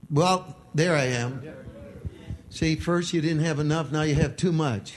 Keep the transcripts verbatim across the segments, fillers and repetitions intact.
Well, there I am. See, first you didn't have enough, now you have too much.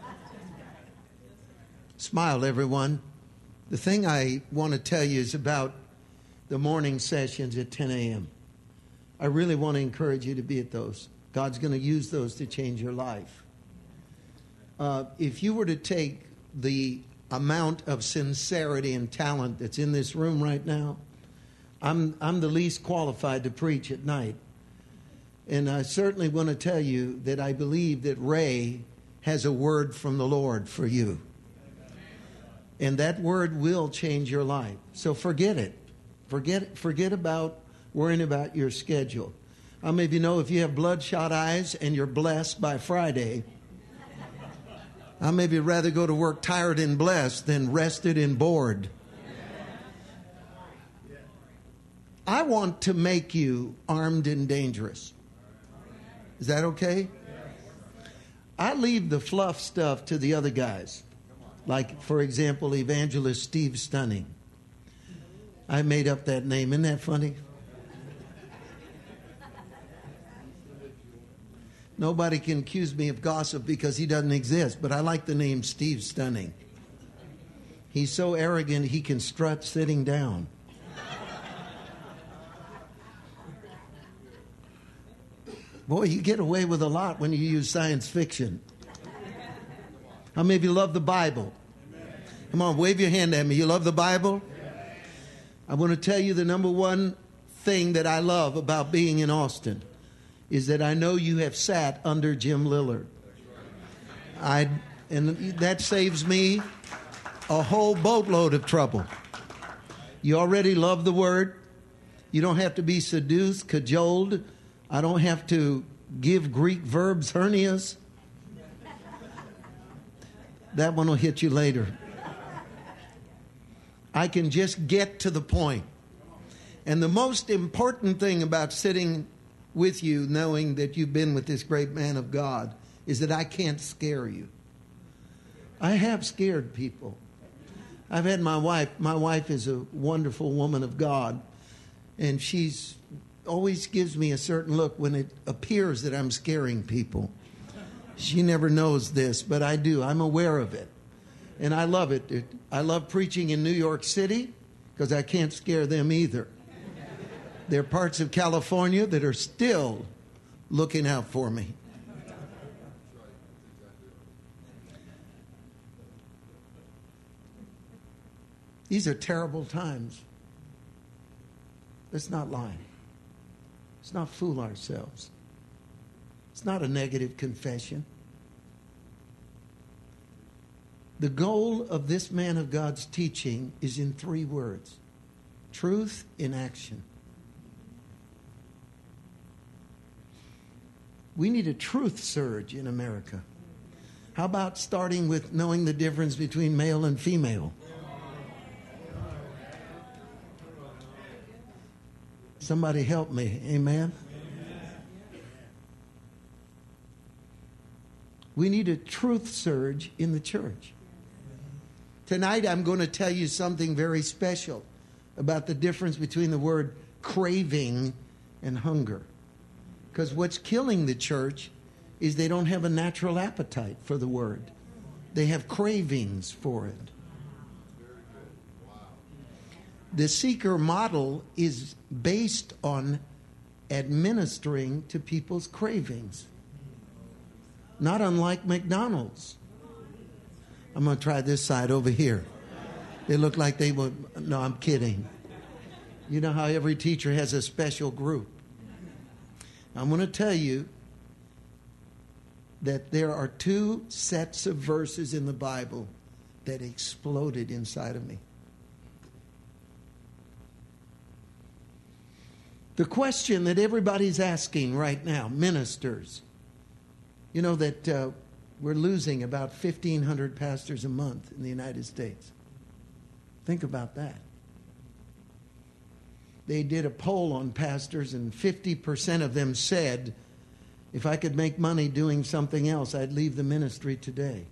Smile, everyone. The thing I want to tell you is about the morning sessions at ten a.m. I really want to encourage you to be at those. God's going to use those to change your life. Uh, if you were to take the amount of sincerity and talent that's in this room right now, I'm I'm the least qualified to preach at night. And I certainly want to tell you that I believe that Ray has a word from the Lord for you. And that word will change your life. So forget it. Forget forget about worrying about your schedule. How many of you know if you have bloodshot eyes and you're blessed by Friday, how many of you rather go to work tired and blessed than rested and bored? I want to make you armed and dangerous. Is that okay? I leave the fluff stuff to the other guys. Like, for example, Evangelist Steve Stunning. I made up that name. Isn't that funny? Nobody can accuse me of gossip because he doesn't exist, but I like the name Steve Stunning. He's so arrogant he can strut sitting down. Boy, you get away with a lot when you use science fiction. How many of you love the Bible? Come on, wave your hand at me. You love the Bible? I want to tell you the number one thing that I love about being in Austin is that I know you have sat under Jim Lillard. I, and that saves me a whole boatload of trouble. You already love the Word. You don't have to be seduced, cajoled. I don't have to give Greek verbs hernias. That one will hit you later. I can just get to the point. And the most important thing about sitting with you, knowing that you've been with this great man of God, is that I can't scare you. I have scared people. I've had my wife, my wife is a wonderful woman of God, and she's always gives me a certain look when it appears that I'm scaring people. She never knows this, but I do. I'm aware of it. And I love it. it I love preaching in New York City because I can't scare them either. There are parts of California that are still looking out for me. These are terrible times. Let's not lie. Let's not fool ourselves. It's not a negative confession. The goal of this man of God's teaching is in three words: truth in action. We need a truth surge in America. How about starting with knowing the difference between male and female? Somebody help me. Amen? We need a truth surge in the church. Tonight I'm going to tell you something very special about the difference between the word craving and hunger. Because what's killing the church is they don't have a natural appetite for the word. They have cravings for it. The seeker model is based on administering to people's cravings. Not unlike McDonald's. I'm going to try this side over here. They look like they would. No, I'm kidding. You know how every teacher has a special group. I'm going to tell you that there are two sets of verses in the Bible that exploded inside of me. The question that everybody's asking right now, ministers, you know that uh, we're losing about fifteen hundred pastors a month in the United States. Think about that. They did a poll on pastors, and fifty percent of them said, if I could make money doing something else, I'd leave the ministry today.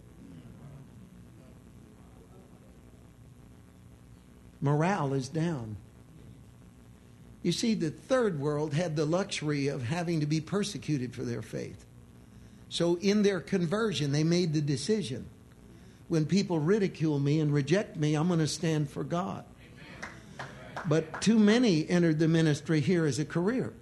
Morale is down. You see, the third world had the luxury of having to be persecuted for their faith. So in their conversion, they made the decision, when people ridicule me and reject me, I'm going to stand for God. But too many entered the ministry here as a career.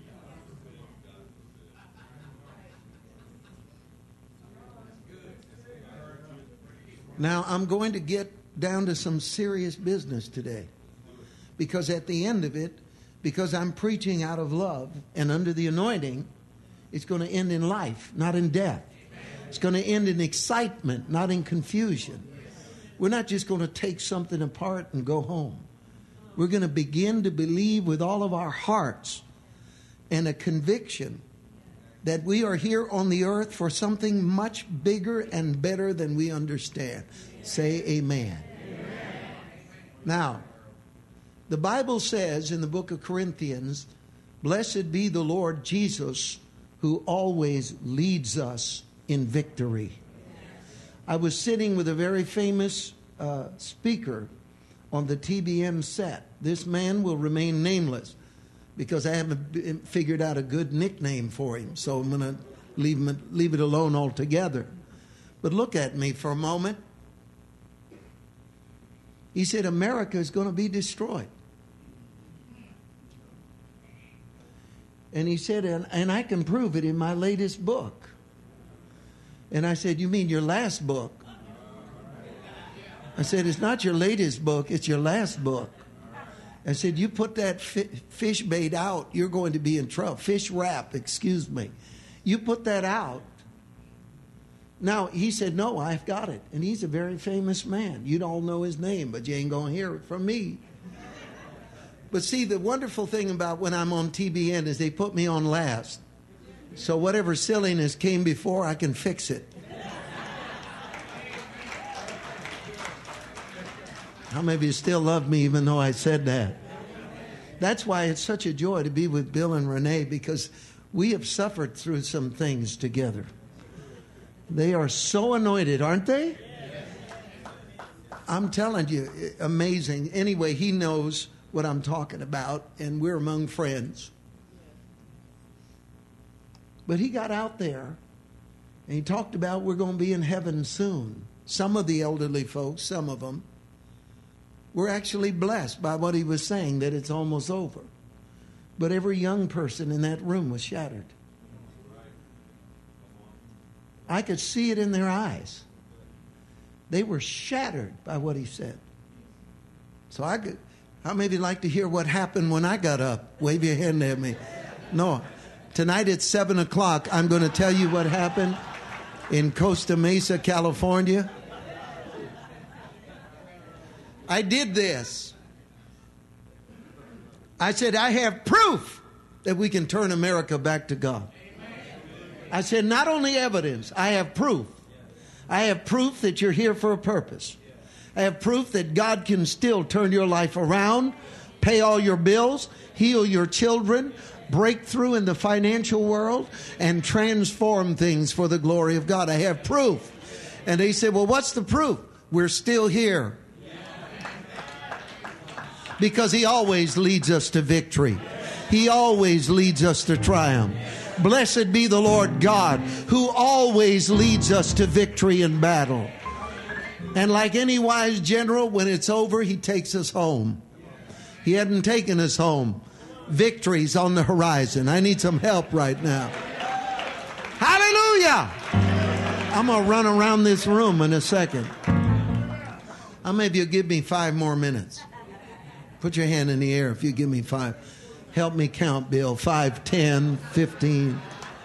Now, I'm going to get down to some serious business today. Because at the end of it, because I'm preaching out of love and under the anointing, it's going to end in life, not in death. It's going to end in excitement, not in confusion. We're not just going to take something apart and go home. We're going to begin to believe with all of our hearts and a conviction that we are here on the earth for something much bigger and better than we understand. Say amen. Amen. Now, the Bible says in the book of Corinthians, blessed be the Lord Jesus, who always leads us in victory. I was sitting with a very famous uh, speaker on the T B M set. This man will remain nameless because I haven't figured out a good nickname for him. So I'm going to leave him, leave it alone altogether. But look at me for a moment. He said, America is going to be destroyed. And he said, and, and I can prove it in my latest book. And I said, you mean your last book? I said, it's not your latest book, it's your last book. I said, you put that fi- fish bait out, you're going to be in trouble. Fish wrap, excuse me. You put that out. Now, he said, no, I've got it. And he's a very famous man. You don't know his name, but you ain't going to hear it from me. But see, the wonderful thing about when I'm on T B N is they put me on last. So whatever silliness came before, I can fix it. How many of you still love me even though I said that? That's why it's such a joy to be with Bill and Renee, because we have suffered through some things together. They are so anointed, aren't they? I'm telling you, amazing. Anyway, he knows what I'm talking about, and we're among friends. But he got out there, and he talked about we're going to be in heaven soon. Some of the elderly folks, some of them, were actually blessed by what he was saying, that it's almost over. But every young person in that room was shattered. I could see it in their eyes. They were shattered by what he said. So I could, how many of you like to hear what happened when I got up? Wave your hand at me. No. Tonight at seven o'clock, I'm going to tell you what happened in Costa Mesa, California. I did this. I said, I have proof that we can turn America back to God. I said, not only evidence, I have proof. I have proof that you're here for a purpose. I have proof that God can still turn your life around, pay all your bills, heal your children, break through in the financial world, and transform things for the glory of God. I have proof. And they said, well, what's the proof? We're still here. Because he always leads us to victory. He always leads us to triumph. Blessed be the Lord God, who always leads us to victory in battle. And like any wise general, when it's over, he takes us home. He hadn't taken us home. Victory's on the horizon. I need some help right now. Hallelujah! I'm going to run around this room in a second. How many of you give me five more minutes? Put your hand in the air if you give me five. Help me count, Bill. Five, ten, fifteen.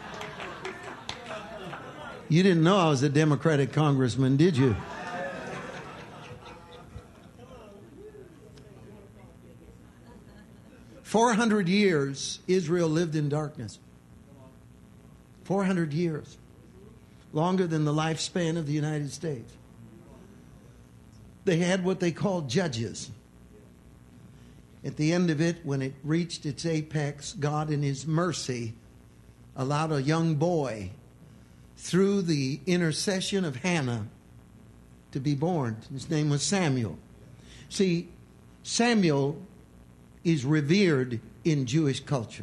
You didn't know I was a Democratic congressman, did you? Four hundred years, Israel lived in darkness. Four hundred years. Longer than the lifespan of the United States. They had what they called judges. At the end of it, when it reached its apex, God in his mercy allowed a young boy, through the intercession of Hannah, to be born. His name was Samuel. See, Samuel is revered in Jewish culture.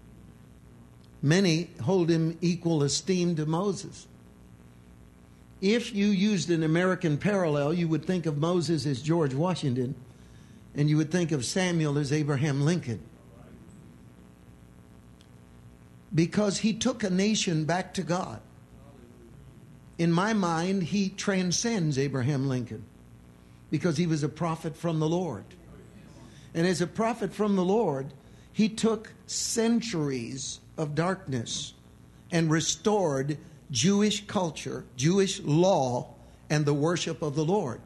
Many hold him equal esteem to Moses. If you used an American parallel, you would think of Moses as George Washington, and you would think of Samuel as Abraham Lincoln. Because he took a nation back to God. In my mind, he transcends Abraham Lincoln because he was a prophet from the Lord. And as a prophet from the Lord, he took centuries of darkness and restored Jewish culture, Jewish law, and the worship of the Lord.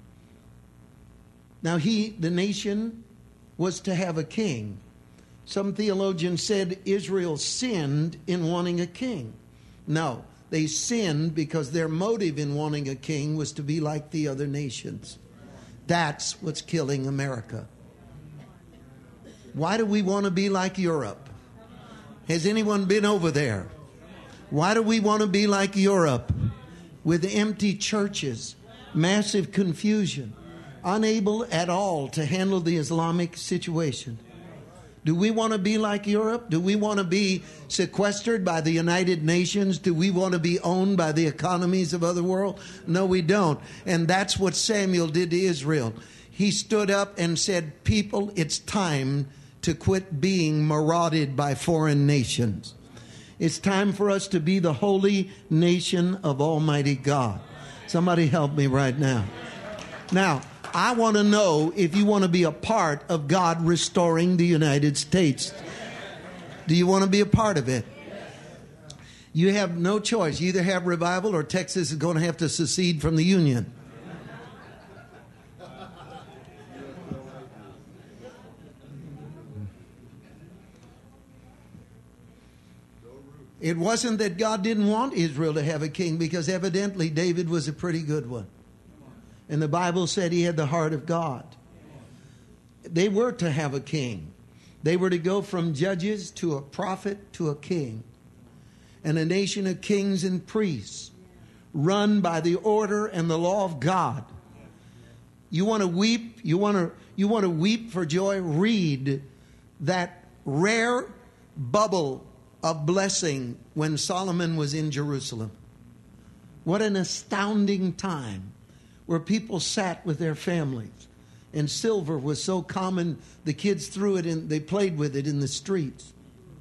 Now he, the nation, was to have a king. Some theologians said Israel sinned in wanting a king. No, they sinned because their motive in wanting a king was to be like the other nations. That's what's killing America. Why do we want to be like Europe? Has anyone been over there? Why do we want to be like Europe? With empty churches, massive confusion, unable at all to handle the Islamic situation. Do we want to be like Europe? Do we want to be sequestered by the United Nations? Do we want to be owned by the economies of other world? No, we don't. And that's what Samuel did to Israel. He stood up and said, people, it's time to quit being marauded by foreign nations. It's time for us to be the holy nation of Almighty God. Somebody help me right now. Now, I want to know if you want to be a part of God restoring the United States. Do you want to be a part of it? You have no choice. You either have revival or Texas is going to have to secede from the Union. It wasn't that God didn't want Israel to have a king, because evidently David was a pretty good one. And the Bible said he had the heart of God. They were to have a king. They were to go from judges to a prophet to a king. And a nation of kings and priests run by the order and the law of God. You want to weep? You want to, you want to weep for joy? Read that rare bubble of blessing when Solomon was in Jerusalem. What an astounding time where people sat with their families. And silver was so common, the kids threw it in, they played with it in the streets.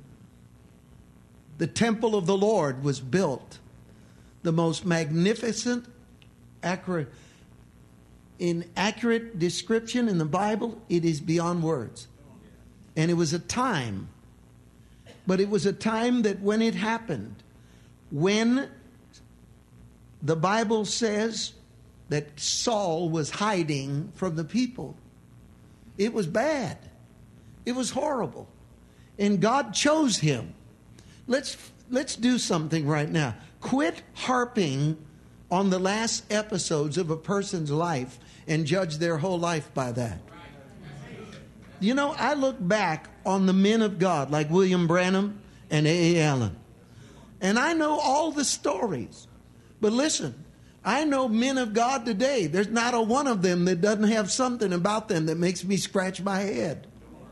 The temple of the Lord was built. The most magnificent, accurate, in accurate description in the Bible, it is beyond words. And it was a time, but it was a time that when it happened, when the Bible says that Saul was hiding from the people, it was bad. It was horrible. And God chose him. Let's, let's do something right now. Quit harping on the last episodes of a person's life and judge their whole life by that. You know, I look back on the men of God like William Branham and A A Allen. And I know all the stories. But listen, I know men of God today. There's not a one of them that doesn't have something about them that makes me scratch my head.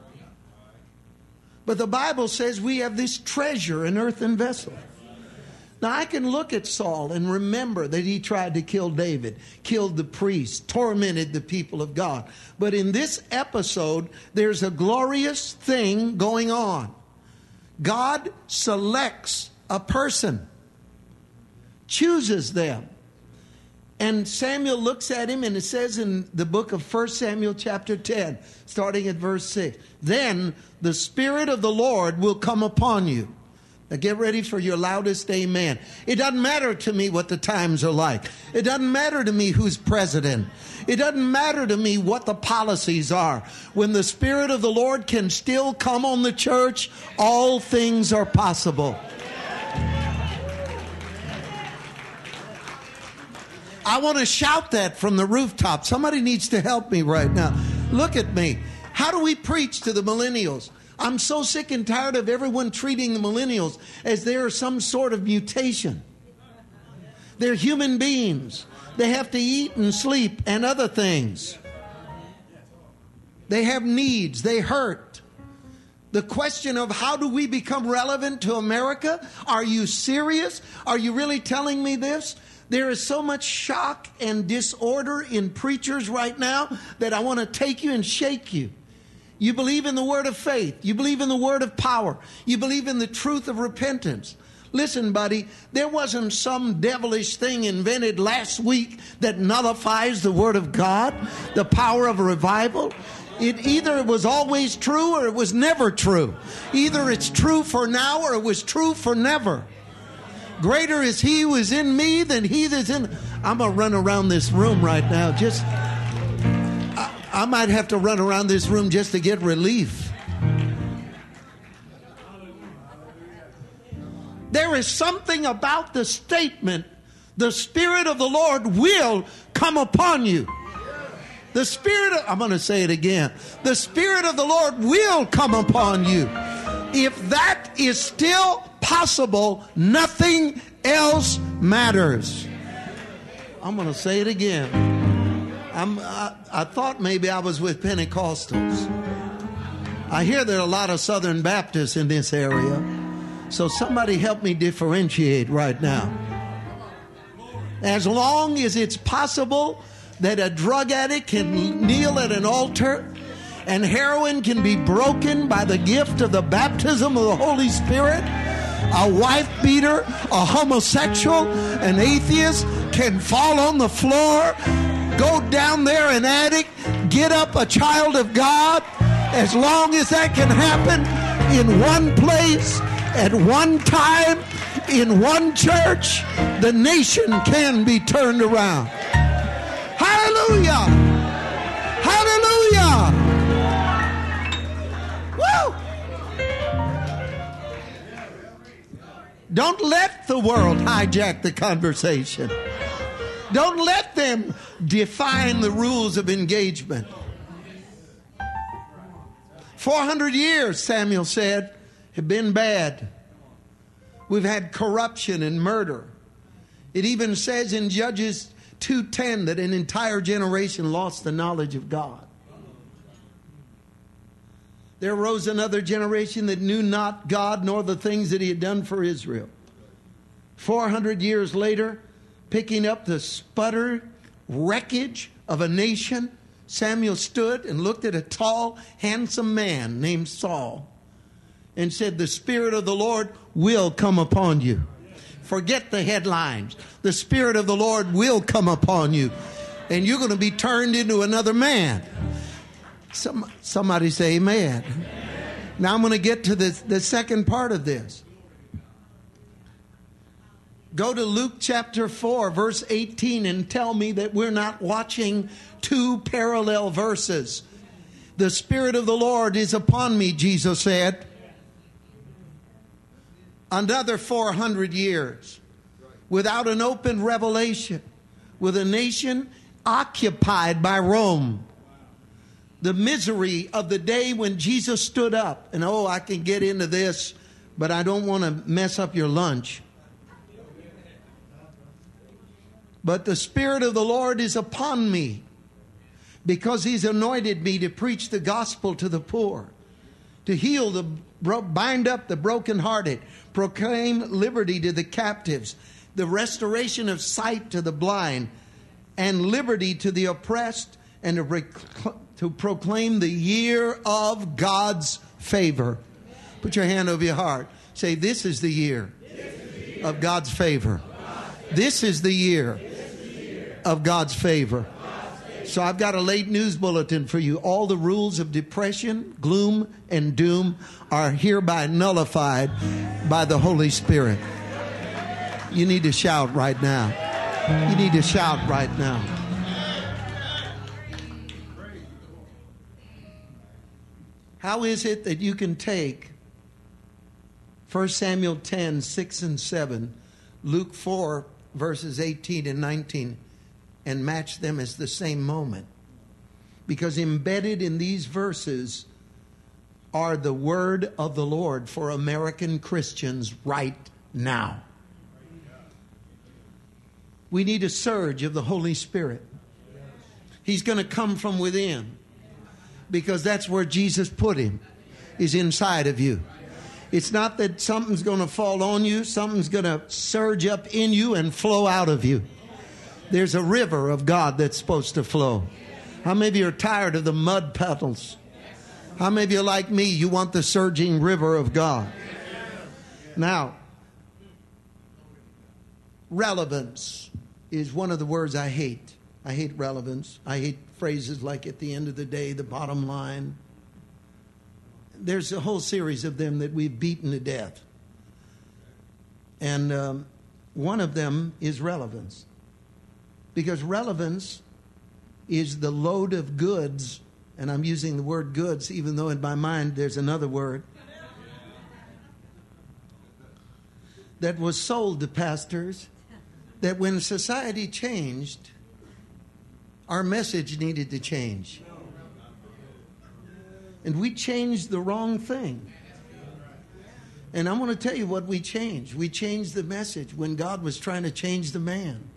But the Bible says we have this treasure in earthen vessel. Now, I can look at Saul and remember that he tried to kill David, killed the priests, tormented the people of God. But in this episode, there's a glorious thing going on. God selects a person, chooses them. And Samuel looks at him, and it says in the book of First Samuel chapter ten, starting at verse six, then the Spirit of the Lord will come upon you. Now get ready for your loudest amen. It doesn't matter to me what the times are like. It doesn't matter to me who's president. It doesn't matter to me what the policies are. When the Spirit of the Lord can still come on the church, all things are possible. I want to shout that from the rooftop. Somebody needs to help me right now. Look at me. How do we preach to the millennials? I'm so sick and tired of everyone treating the millennials as they are some sort of mutation. They're human beings. They have to eat and sleep and other things. They have needs. They hurt. The question of how do we become relevant to America? Are you serious? Are you really telling me this? There is so much shock and disorder in preachers right now that I want to take you and shake you. You believe in the word of faith. You believe in the word of power. You believe in the truth of repentance. Listen, buddy, there wasn't some devilish thing invented last week that nullifies the word of God, the power of a revival. It either it was always true or it was never true. Either it's true for now or it was true for never. Greater is he who is in me than he that's in... I'm going to run around this room right now. Just, I, I might have to run around this room just to get relief. There is something about the statement, the Spirit of the Lord will come upon you. The Spirit of, I'm going to say it again. The Spirit of the Lord will come upon you. If that is still possible, nothing else matters. I'm going to say it again. I'm, I, I thought maybe I was with Pentecostals. I hear there are a lot of Southern Baptists in this area. So somebody help me differentiate right now. As long as it's possible that a drug addict can kneel at an altar and heroin can be broken by the gift of the baptism of the Holy Spirit, a wife beater, a homosexual, an atheist can fall on the floor, go down there an addict, get up a child of God. As long as that can happen in one place, at one time, in one church, the nation can be turned around. Hallelujah! Hallelujah! Woo! Don't let the world hijack the conversation. Don't let them define the rules of engagement. four hundred years, Samuel said, have been bad. We've had corruption and murder. It even says in Judges two ten that an entire generation lost the knowledge of God. There arose another generation that knew not God nor the things that he had done for Israel. four hundred years later, picking up the sputtered wreckage of a nation, Samuel stood and looked at a tall, handsome man named Saul and said, the Spirit of the Lord will come upon you. Forget the headlines. The Spirit of the Lord will come upon you. And you're going to be turned into another man. Some, somebody say amen. Amen. Now I'm going to get to the, the second part of this. Go to Luke chapter four, verse eighteen, and tell me that we're not watching two parallel verses. The Spirit of the Lord is upon me, Jesus said. Another four hundred years without an open revelation, with a nation occupied by Rome. The misery of the day when Jesus stood up. And oh, I can get into this, but I don't want to mess up your lunch. But the Spirit of the Lord is upon me, because he's anointed me to preach the gospel to the poor, to heal the, bind up the brokenhearted, proclaim liberty to the captives, the restoration of sight to the blind, and liberty to the oppressed, and to, rec- to proclaim the year of God's favor. Put your hand over your heart. Say, this is the year of God's favor. This is the year of God's favor. So I've got a late news bulletin for you. All the rules of depression, gloom, and doom are hereby nullified by the Holy Spirit. You need to shout right now. You need to shout right now. How is it that you can take First Samuel ten, six and seven, Luke four, verses eighteen and nineteen, and match them as the same moment? Because embedded in these verses are the word of the Lord for American Christians right now. We need a surge of the Holy Spirit. He's going to come from within, because that's where Jesus put him. is inside of you. It's not that something's going to fall on you. Something's going to surge up in you and flow out of you. There's a river of God that's supposed to flow. How many of you are tired of the mud puddles? How many of you, like me, you want the surging river of God? Now, relevance is one of the words I hate. I hate relevance. I hate phrases like at the end of the day, the bottom line. There's a whole series of them that we've beaten to death. And um, one of them is relevance. Because relevance is the load of goods, and I'm using the word goods even though in my mind there's another word, that was sold to pastors, that when society changed, our message needed to change. And we changed the wrong thing. And I'm going to tell you what we changed. We changed the message when God was trying to change the man.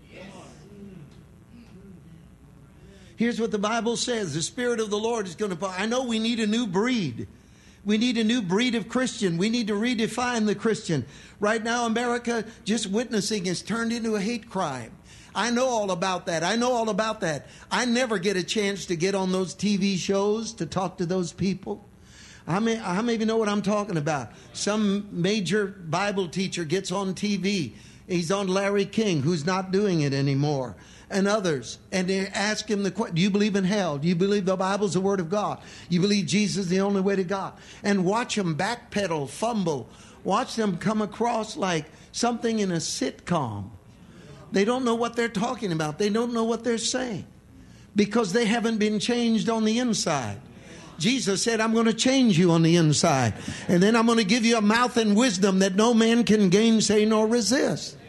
Here's what the Bible says. The Spirit of the Lord is going to... I know we need a new breed. We need a new breed of Christian. We need to redefine the Christian. Right now, America, just witnessing, is turned into a hate crime. I know all about that. I know all about that. I never get a chance to get on those T V shows to talk to those people. How many, how many of you know what I'm talking about? Some major Bible teacher gets on T V. He's on Larry King, who's not doing it anymore, and others. And they ask him the question, do you believe in hell? Do you believe the Bible's the Word of God? You believe Jesus is the only way to God? And watch them backpedal, fumble. Watch them come across like something in a sitcom. They don't know what they're talking about. They don't know what they're saying because they haven't been changed on the inside. Jesus said, I'm going to change you on the inside. And then I'm going to give you a mouth and wisdom that no man can gainsay nor resist.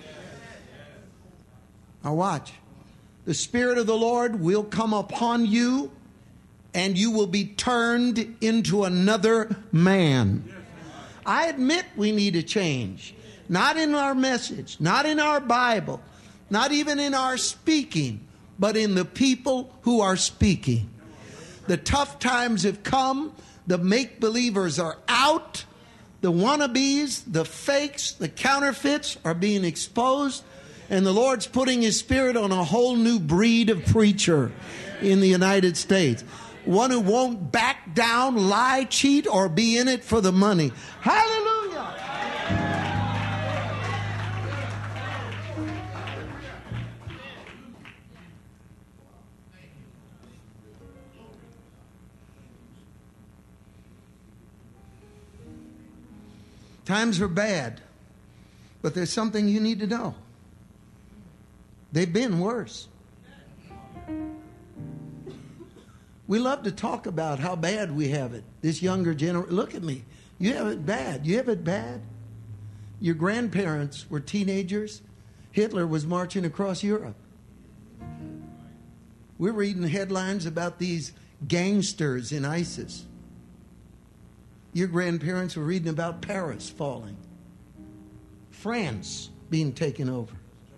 Now watch. The Spirit of the Lord will come upon you and you will be turned into another man. I admit we need a change. Not in our message, not in our Bible, not even in our speaking, but in the people who are speaking. The tough times have come. The make-believers are out. The wannabes, the fakes, the counterfeits are being exposed. And the Lord's putting His Spirit on a whole new breed of preacher in the United States. One who won't back down, lie, cheat, or be in it for the money. Hallelujah! Times are bad, but there's something you need to know. They've been worse. We love to talk about how bad we have it. This younger generation, look at me. You have it bad. You have it bad. Your grandparents were teenagers. Hitler was marching across Europe. We're reading headlines about these gangsters in ISIS. Your grandparents were reading about Paris falling. France being taken over.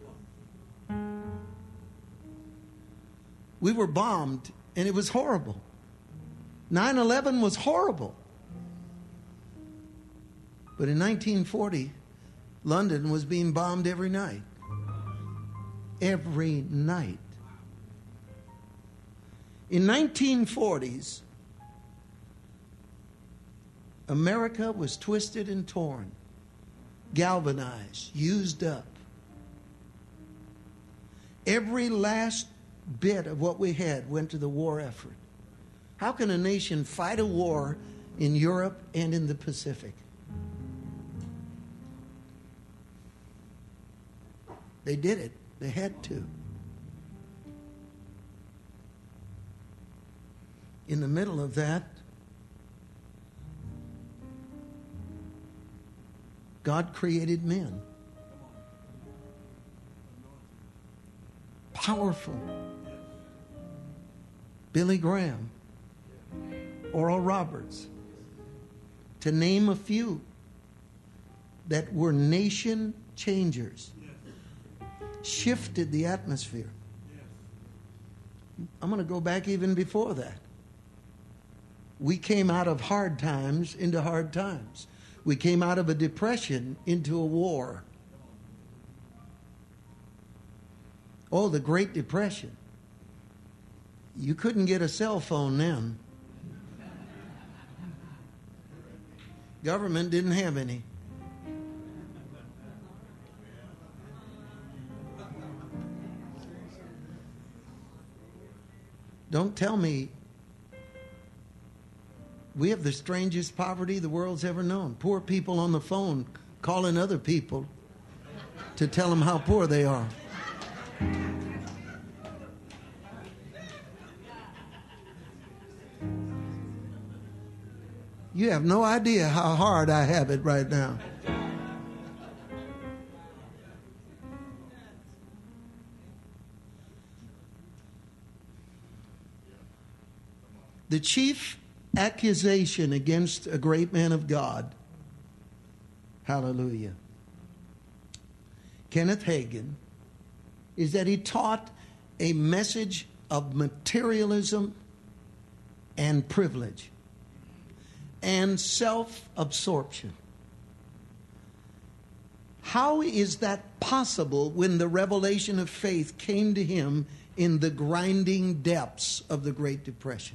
We were bombed, and it was horrible. nine eleven was horrible. But in nineteen forty, London was being bombed every night. Every night. In nineteen forties, America was twisted and torn, galvanized, used up. Every last bit of what we had went to the war effort. How can a nation fight a war in Europe and in the Pacific? They did it. They had to. In the middle of that, God created men. Powerful. Billy Graham, Oral Roberts, to name a few that were nation changers, shifted the atmosphere. I'm going to go back even before that. We came out of hard times into hard times. We came out of a depression into a war. Oh, the Great Depression. You couldn't get a cell phone then. Government didn't have any. Don't tell me we have the strangest poverty the world's ever known. Poor people on the phone calling other people to tell them how poor they are. You have no idea how hard I have it right now. The chief accusation against a great man of God, hallelujah, Kenneth Hagin, is that he taught a message of materialism and privilege and self-absorption. How is that possible when the revelation of faith came to him in the grinding depths of the Great Depression?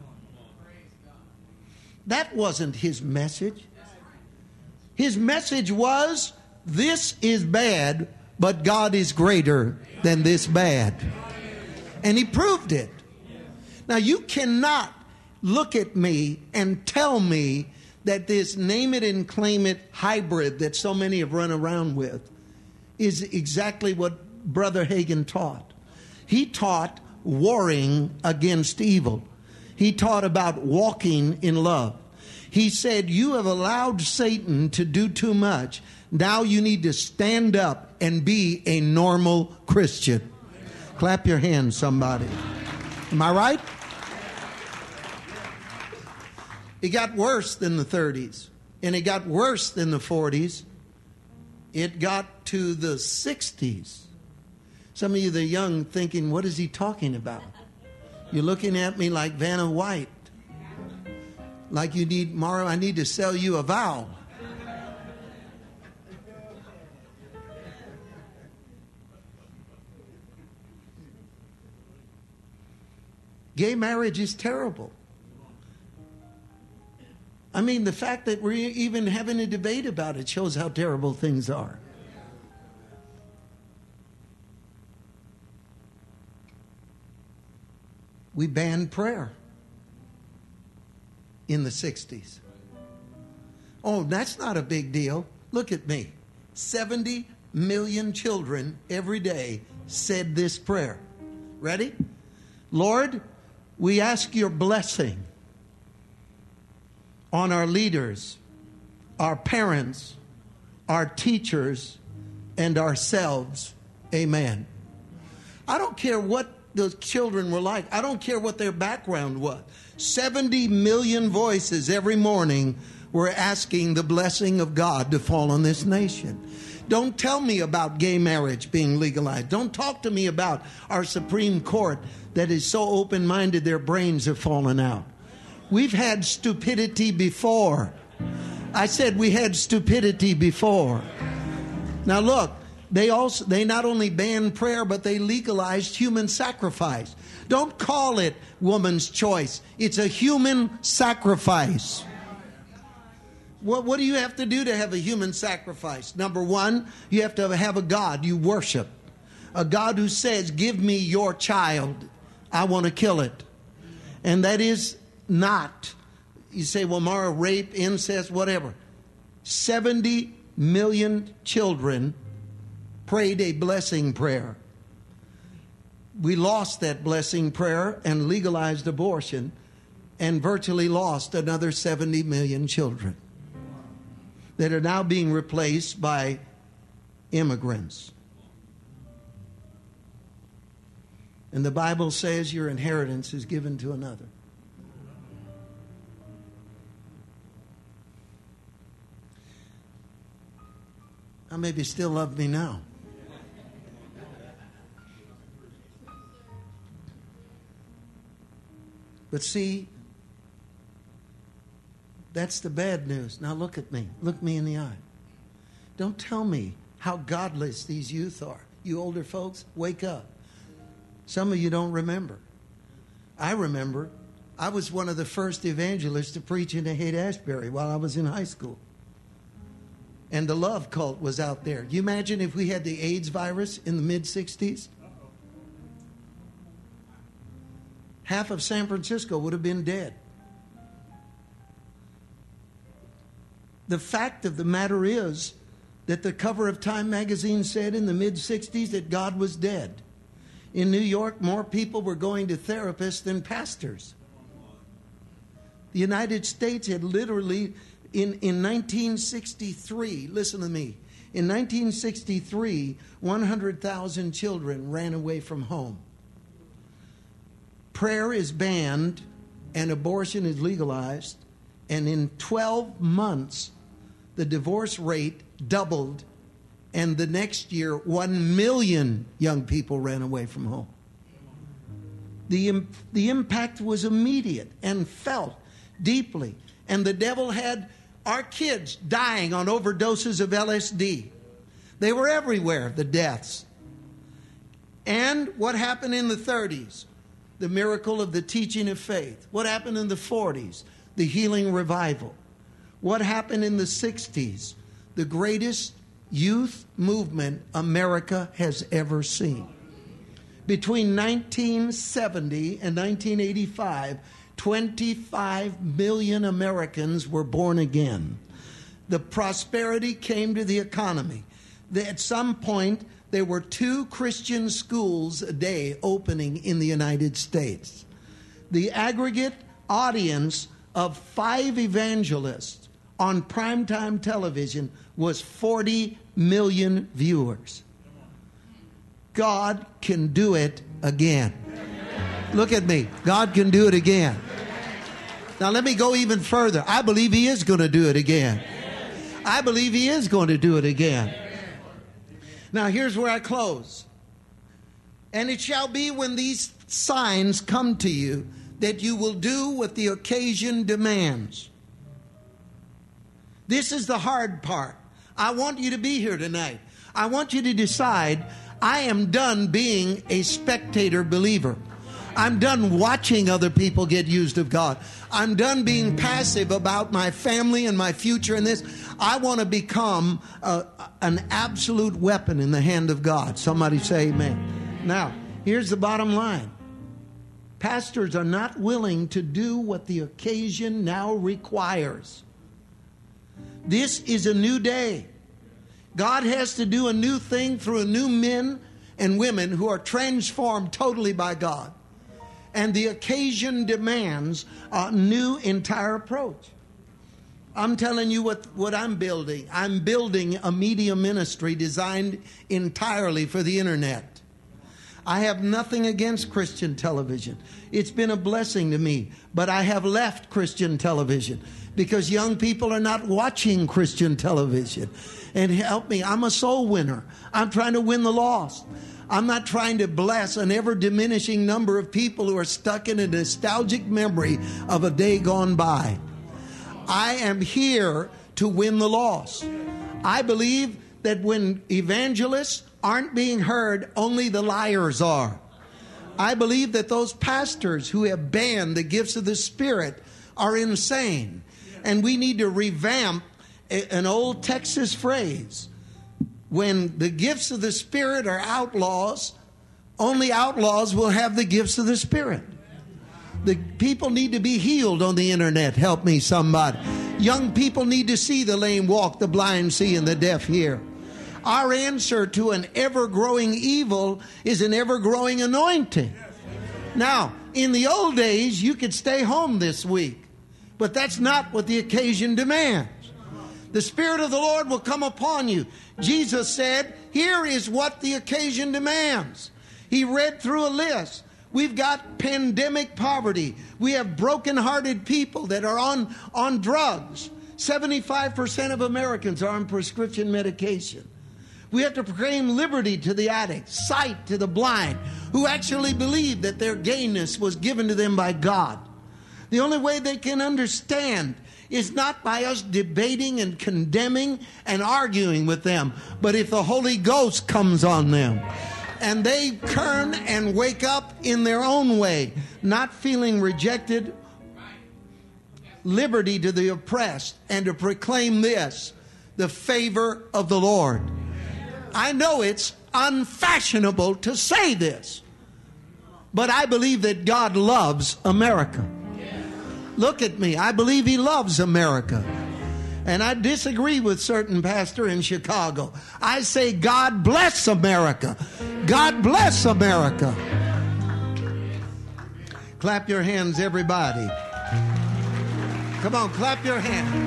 That wasn't his message. His message was, this is bad, but God is greater than this bad. And he proved it. Now you cannot look at me and tell me that this name it and claim it hybrid that so many have run around with is exactly what Brother Hagin taught. He taught warring against evil. He taught about walking in love. He said, you have allowed Satan to do too much. Now you need to stand up and be a normal Christian. Clap your hands, somebody. Am I right? It got worse than the thirties. And it got worse than the forties. It got to the sixties. Some of you, the young, thinking, what is he talking about? You're looking at me like Vanna White. Like you need, Mara, I need to sell you a vowel. Gay marriage is terrible. I mean, the fact that we're even having a debate about it shows how terrible things are. We banned prayer in the sixties. Oh, that's not a big deal. Look at me. seventy million children every day said this prayer. Ready? Lord, we ask your blessing on our leaders, our parents, our teachers, and ourselves. Amen. I don't care what those children were like. I don't care what their background was. seventy million voices every morning were asking the blessing of God to fall on this nation. Don't tell me about gay marriage being legalized. Don't talk to me about our Supreme Court that is so open-minded their brains have fallen out. We've had stupidity before. I said we had stupidity before. Now look, they also they not only banned prayer, but they legalized human sacrifice. Don't call it woman's choice. It's a human sacrifice. What, what do you have to do to have a human sacrifice? Number one, you have to have a God you worship. A God who says, give me your child. I want to kill it. And that is not, you say, well, Mara, rape, incest, whatever. seventy million children prayed a blessing prayer. We lost that blessing prayer and legalized abortion and virtually lost another seventy million children that are now being replaced by immigrants. And the Bible says your inheritance is given to another. Now maybe still love me now. But see, That's the bad news. Now look at me. Look me in the eye. Don't tell me how godless these youth are. You older folks, wake up. Some of you don't remember. I remember. I was one of the first evangelists to preach in Haight-Ashbury while I was in high school. And the love cult was out there. You imagine if we had the AIDS virus in the mid-sixties? Half of San Francisco would have been dead. The fact of the matter is that the cover of Time magazine said in the mid-sixties that God was dead. In New York, more people were going to therapists than pastors. The United States had literally, in, in nineteen sixty-three, listen to me, in nineteen sixty-three, one hundred thousand children ran away from home. Prayer is banned and abortion is legalized, and in twelve months, the divorce rate doubled, and the next year, one million young people ran away from home. The, the impact was immediate and felt deeply. And the devil had our kids dying on overdoses of L S D. They were everywhere, the deaths. And what happened in the thirties? The miracle of the teaching of faith. What happened in the forties? The healing revival. What happened in the sixties? The greatest youth movement America has ever seen. Between nineteen seventy and nineteen eighty-five, twenty-five million Americans were born again. The prosperity came to the economy. At some point, there were two Christian schools a day opening in the United States. The aggregate audience of five evangelists on primetime television was forty million viewers. God can do it again. Look at me. God can do it again. Now let me go even further. I believe He is going to do it again. I believe He is going to do it again. Now here's where I close. And it shall be when these signs come to you that you will do what the occasion demands. This is the hard part. I want you to be here tonight. I want you to decide, I am done being a spectator believer. I'm done watching other people get used of God. I'm done being passive about my family and my future in this. I want to become a, an absolute weapon in the hand of God. Somebody say amen. Now, here's the bottom line. Pastors are not willing to do what the occasion now requires. This is a new day. God has to do a new thing through a new men and women who are transformed totally by God. And the occasion demands a new entire approach. I'm telling you what, what I'm building. I'm building a media ministry designed entirely for the internet. I have nothing against Christian television. It's been a blessing to me. But I have left Christian television because young people are not watching Christian television. And help me, I'm a soul winner. I'm trying to win the lost. I'm not trying to bless an ever-diminishing number of people who are stuck in a nostalgic memory of a day gone by. I am here to win the lost. I believe that when evangelists aren't being heard, only the liars are. I believe that those pastors who have banned the gifts of the Spirit are insane. And we need to revamp an old Texas phrase. When the gifts of the Spirit are outlaws, only outlaws will have the gifts of the Spirit. The people need to be healed on the internet. Help me, somebody. Young people need to see the lame walk, the blind see, and the deaf hear. Our answer to an ever-growing evil is an ever-growing anointing. Now, in the old days, you could stay home this week, but that's not what the occasion demands. The Spirit of the Lord will come upon you. Jesus said, here is what the occasion demands. He read through a list. We've got pandemic poverty. We have broken-hearted people that are on, on drugs. seventy-five percent of Americans are on prescription medication. We have to proclaim liberty to the addicts, sight to the blind, who actually believe that their gainness was given to them by God. The only way they can understand is not by us debating and condemning and arguing with them, but if the Holy Ghost comes on them and they turn and wake up in their own way, not feeling rejected, liberty to the oppressed, and to proclaim this, the favor of the Lord. I know it's unfashionable to say this, but I believe that God loves America. Look at me. I believe He loves America. And I disagree with certain pastor in Chicago. I say God bless America. God bless America. Clap your hands, everybody. Come on, clap your hands.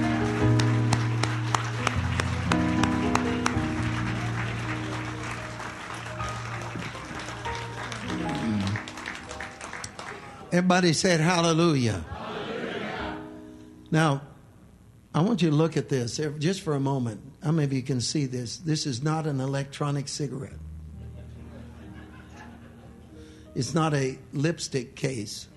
Everybody said hallelujah. Hallelujah. Now, I want you to look at this just for a moment. How many of you can see this? This is not an electronic cigarette. It's not a lipstick case.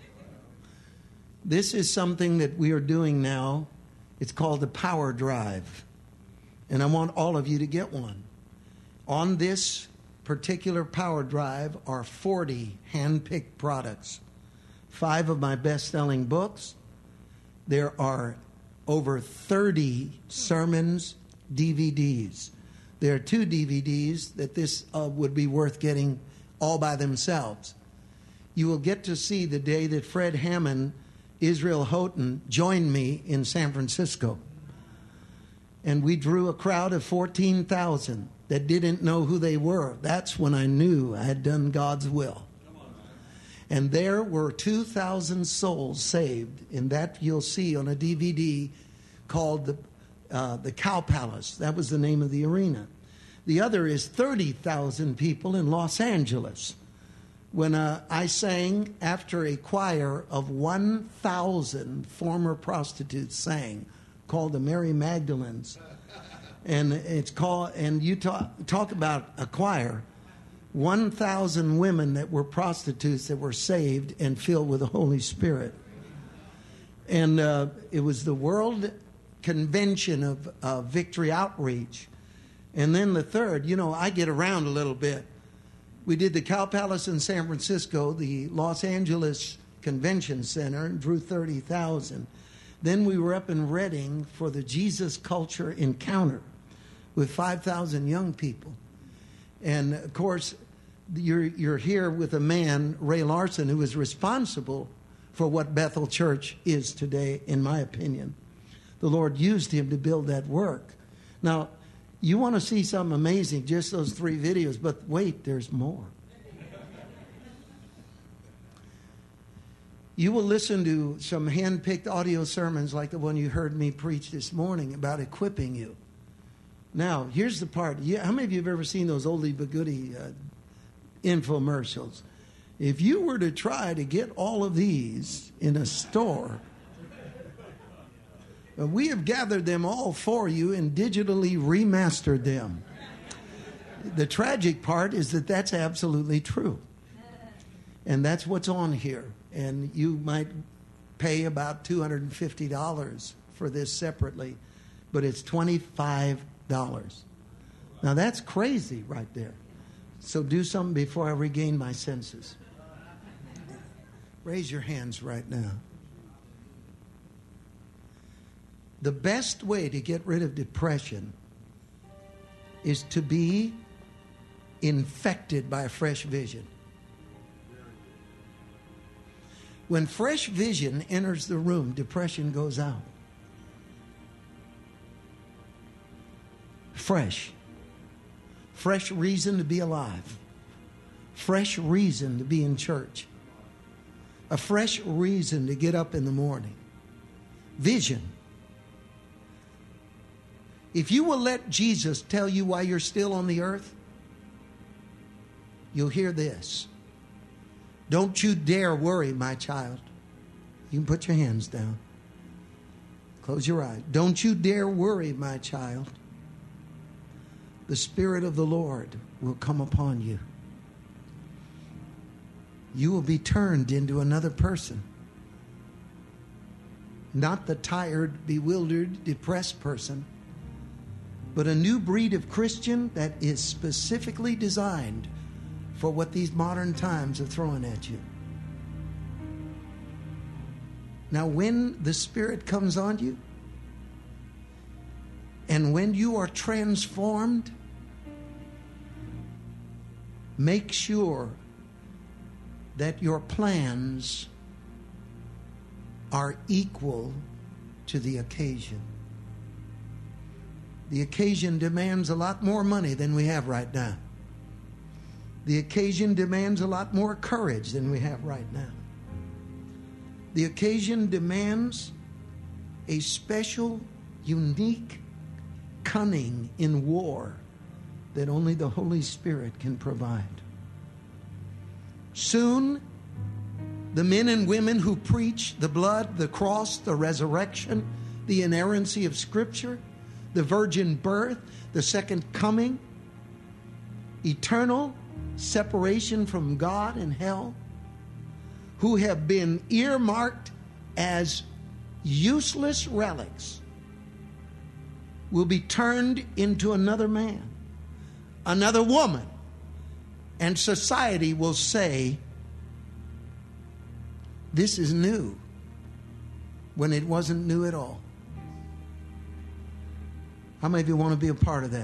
This is something that we are doing now. It's called the Power Drive. And I want all of you to get one. On this particular Power Drive are forty hand-picked products. Five of my best-selling books. There are over thirty sermons, D V Ds. There are two D V Ds that this uh, would be worth getting all by themselves. You will get to see the day that Fred Hammond, Israel Houghton joined me in San Francisco. And we drew a crowd of fourteen thousand that didn't know who they were. That's when I knew I had done God's will. And there were two thousand souls saved. And that you'll see on a D V D called the, uh, the Cow Palace. That was the name of the arena. The other is thirty thousand people in Los Angeles. When uh, I sang after a choir of one thousand former prostitutes sang, called the Mary Magdalens. And it's called, and you talk, talk about a choir. one thousand women that were prostitutes that were saved and filled with the Holy Spirit. And uh, it was the World Convention of uh, Victory Outreach. And then the third, you know, I get around a little bit. We did the Cow Palace in San Francisco, the Los Angeles Convention Center, and drew thirty thousand. Then we were up in Redding for the Jesus Culture Encounter with five thousand young people. And, of course, you're, you're here with a man, Ray Larson, who is responsible for what Bethel Church is today, in my opinion. The Lord used him to build that work. Now, you want to see something amazing, just those three videos, but wait, there's more. You will listen to some hand-picked audio sermons like the one you heard me preach this morning about equipping you. Now, here's the part. Yeah, how many of you have ever seen those oldie but goodie uh, infomercials? If you were to try to get all of these in a store, uh, we have gathered them all for you and digitally remastered them. The tragic part is that that's absolutely true. And that's what's on here. And you might pay about two hundred fifty dollars for this separately, but it's twenty-five dollars. Now that's crazy right there. So do something before I regain my senses. Raise your hands right now. The best way to get rid of depression is to be infected by a fresh vision. When fresh vision enters the room, depression goes out. Fresh. Fresh reason to be alive. Fresh reason to be in church. A fresh reason to get up in the morning. Vision. If you will let Jesus tell you why you're still on the earth, you'll hear this. Don't you dare worry, my child. You can put your hands down. Close your eyes. Don't you dare worry, my child. The Spirit of the Lord will come upon you. You will be turned into another person. Not the tired, bewildered, depressed person, but a new breed of Christian that is specifically designed for what these modern times are throwing at you. Now, when the Spirit comes on you, and when you are transformed, make sure that your plans are equal to the occasion. The occasion demands a lot more money than we have right now. The occasion demands a lot more courage than we have right now. The occasion demands a special, unique cunning in war that only the Holy Spirit can provide. Soon, the men and women who preach the blood, the cross, the resurrection, the inerrancy of Scripture, the virgin birth, the second coming, eternal separation from God and hell, who have been earmarked as useless relics, will be turned into another man, another woman, and society will say, this is new, when it wasn't new at all. How many of you want to be a part of that?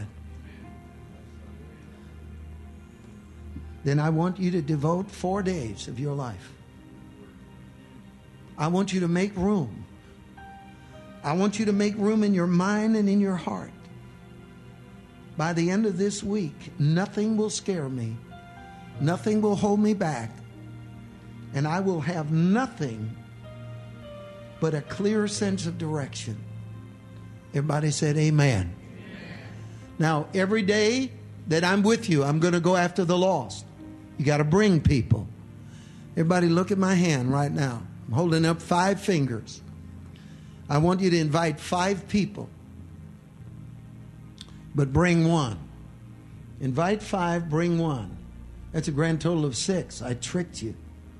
Then I want you to devote four days of your life. I want you to make room. I want you to make room in your mind and in your heart. By the end of this week, nothing will scare me. Nothing will hold me back. And I will have nothing but a clear sense of direction. Everybody said amen. Amen. Now, every day that I'm with you, I'm going to go after the lost. You got to bring people. Everybody look at my hand right now. I'm holding up five fingers. I want you to invite five people, but bring one. Invite five, bring one. That's a grand total of six. I tricked you.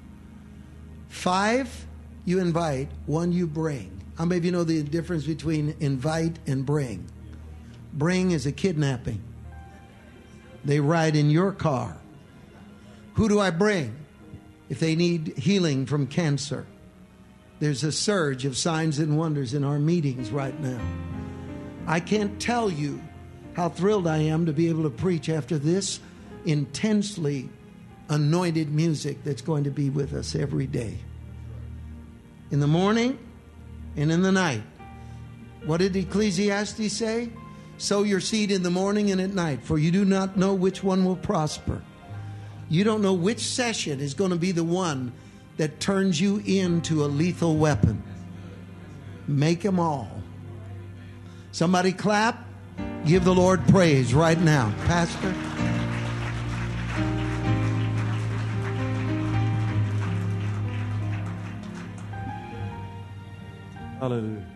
Five you invite, one you bring. How many of you know the difference between invite and bring? Bring is a kidnapping. They ride in your car. Who do I bring? If they need healing from cancer. There's a surge of signs and wonders in our meetings right now. I can't tell you how thrilled I am to be able to preach after this intensely anointed music that's going to be with us every day. In the morning and in the night. What did Ecclesiastes say? Sow your seed in the morning and at night, for you do not know which one will prosper. You don't know which session is going to be the one that turns you into a lethal weapon. Make them all. Somebody clap. Give the Lord praise right now. Pastor. Hallelujah.